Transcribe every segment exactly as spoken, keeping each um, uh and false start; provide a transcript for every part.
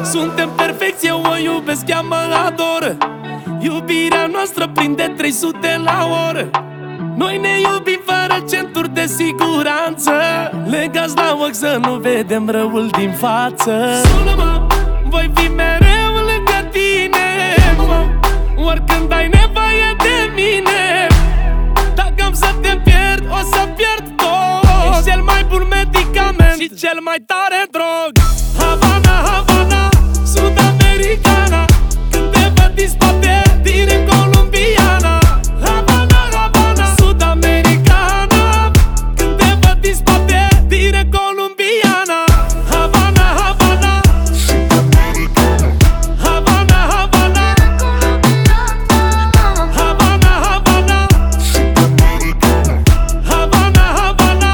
Suntem perfecți, eu o iubesc, ea mă adoră. Iubirea noastră prinde trei sute la oră. Noi ne iubim fără centuri de siguranță, legați la ochi să nu vedem răul din față. Sună-mă, voi fi mereu lângă tine, oricând ai nevoie de mine. Dacă am să te pierd, o să pierd tot. Ești cel mai bun medicament și cel mai tare drog. Havana, Havana, Sud-Americana, când te văd din spate, din colombiana. Havana, Havana, Sud-Americana, când te văd din spate, din colombiana. Havana, Havana, Havana, Havana, Havana, Havana, Havana, Havana.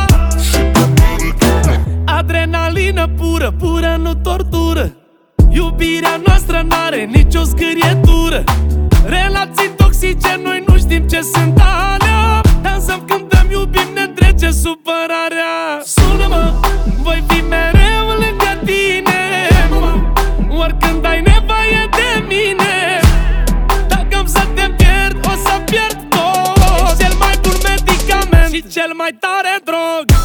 Adrenalină pură, pură, nu tortură. Iubirea noastră n-are nicio scârietură. Relații toxice, noi nu știm ce sunt alea. Dansăm, cântăm, iubim, ne trece supărarea. Sună-mă, voi fi mereu lângă tine, oricând ai nevoie de mine. Dacă am să te pierd, o să pierd tot. Ești cel mai bun medicament și cel mai tare drog.